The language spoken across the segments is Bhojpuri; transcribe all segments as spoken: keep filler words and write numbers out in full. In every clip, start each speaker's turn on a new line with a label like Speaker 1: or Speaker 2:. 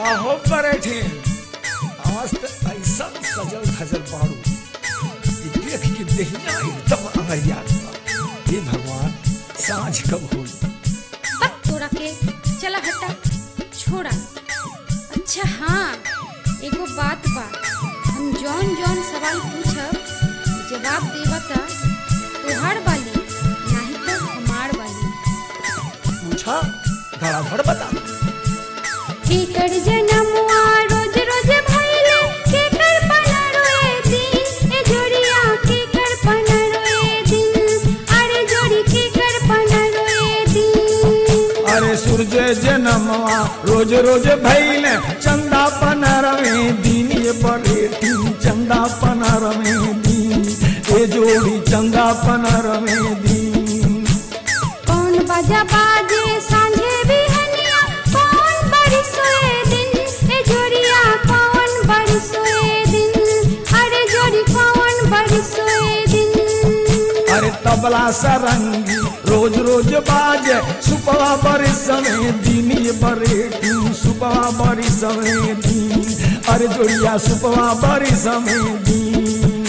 Speaker 1: काहो बैठे आज तो ऐसा सजल खजल बाड़ू देख के दहिया एकदम अमरिया। हे भगवान सांझ कब हुई?
Speaker 2: बक तोरा के चला हटा छोड़ा। अच्छा हाँ एगो बात बा, हम जौन जौन सवाल पूछब जवाब देबा त तोहार वाली नहीं तो हमार वाली।
Speaker 1: पूछा धड़ाधड़ बता।
Speaker 2: केकर जनमुआ रोज रोज भइले, केकर पनरोए दिन, ए जोड़िया केकर पनरोए दिन, अरे जोड़ी केकर पनरोए दिन।
Speaker 1: अरे सूरज जनमवा रोज रोज भइले, चंदा पनरवे दिन ये बरेटी चंदा पनरवे दिन, ए जोड़ी चंदा पनरवे दिन।
Speaker 2: कौन बजा बाजे सांझे बिहनिया, कौन बड़ी सोए दिन, ए जोड़िया कौन बड़ी सोए दिन, अरे जोड़ी कौन बड़ी सोए दिन।
Speaker 1: अरे तबला सरंगी रोज रोज बाजे, सुपवा बरिस में दिन ये बरेटी सुपवा बरिस में दिन, अरे जोड़िया सुपवा बरिस में दिन।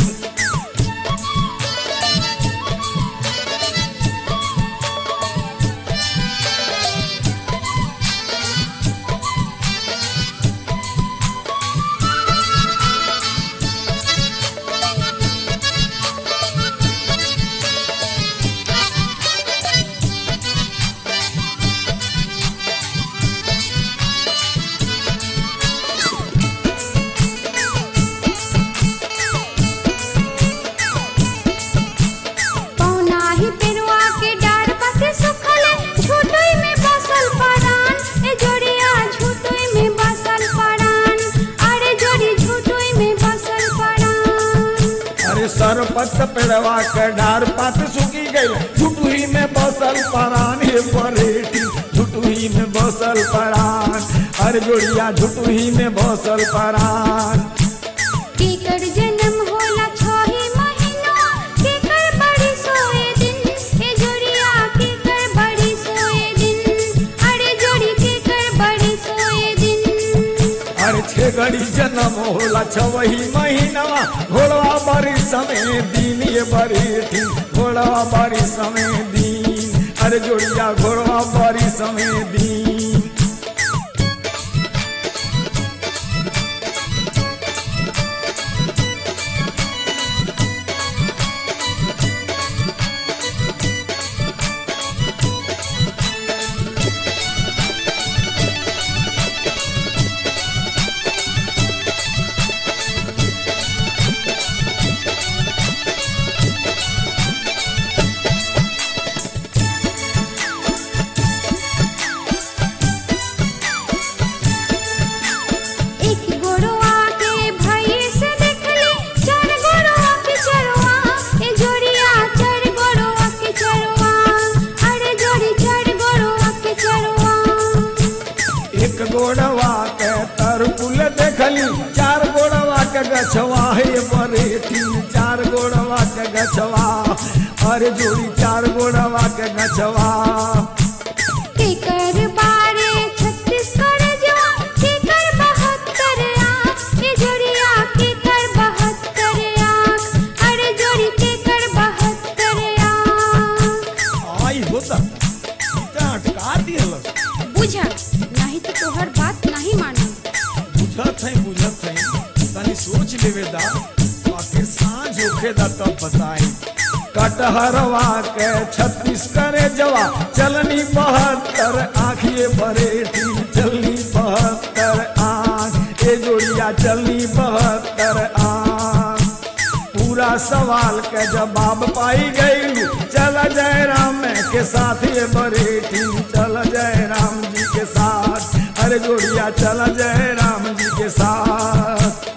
Speaker 1: सरपत पेड़वा के डार पात सुखी गई, झुटुही में बसल परान हे परेटी झुटुही में बसल परान, अरे जोड़िया झुटुही में बसल परान।
Speaker 2: केकर जन्म होला छही महीना, केकर बड़ी सोए दिन, ए जोड़िया केकर बड़ी सोए दिन, अरे जोड़ी केकर बड़ी सोए दिन।
Speaker 1: अरे छे घड़ी जन्म होला छही महीनवा, घोड़वा बड़ी समय दिन ये बरेठी घोड़वा बड़ी समय दिन, अरे जोड़िया घोड़वा बड़ी समय दिन। गोड़वा के तरकुल देखली, चार गोड़वा के गछवा हे बरेठी चार गोड़वा के गछवा, अरे जोड़ी चार गोड़वा के गछवा।
Speaker 2: केकर बारे छत्तीस कर जवा, केकर बहत्तर आँख, ए जोड़िया केकर बहत्तर आँख, अरे जोड़ी केकर बहत्तर आँख।
Speaker 1: आई होता इतना अटका दिहल
Speaker 2: बुझा नहीं तो तोहर बात नहीं मानू।
Speaker 1: बुझत है बुझत है तनी सोच लेवे दा, बाकी सांझ होखे दा तब बताई। कटहरवा के छत्तीस करे जवा, चलनी बहत्तर आँखिए बरेठी चलनी बहत्तर आँख, ए जोड़िया चलनी बहत्तर आँख। पूरा सवाल के जवाब पाई गई, चल जय राम के साथ ये बरेठी चल जय राम जी के साथ, अरे जोड़िया चल जय राम जी के साथ।